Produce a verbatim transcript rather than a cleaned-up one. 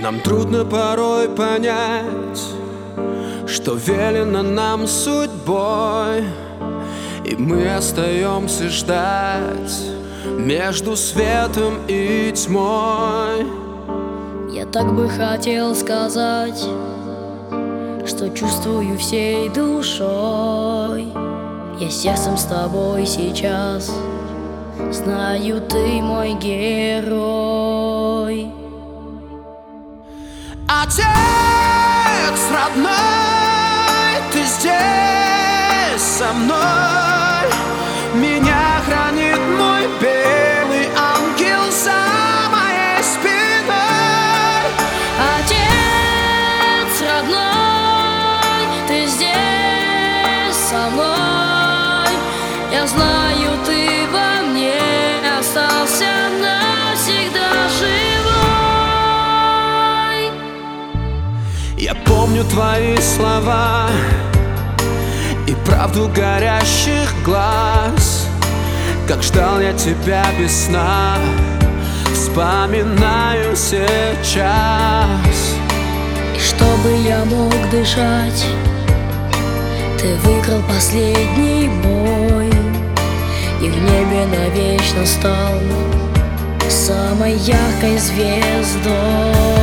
Нам трудно порой понять, что велено нам судьбой, и мы остаемся ждать между светом и тьмой. Я так бы хотел сказать, что чувствую всей душой. Я сердцем с тобой сейчас, знаю, ты мой герой. Отец родной, ты здесь со мной. Меня хранит мой белый ангел за моей спиной. Отец родной, ты здесь со мной. Я знаю, ты во мне остался навсегда живой. Я помню твои слова и правду горящих глаз, как ждал я тебя без сна, вспоминаю сейчас. И чтобы я мог дышать, ты выиграл последний бой, и в небе навечно стал самой яркой звездой.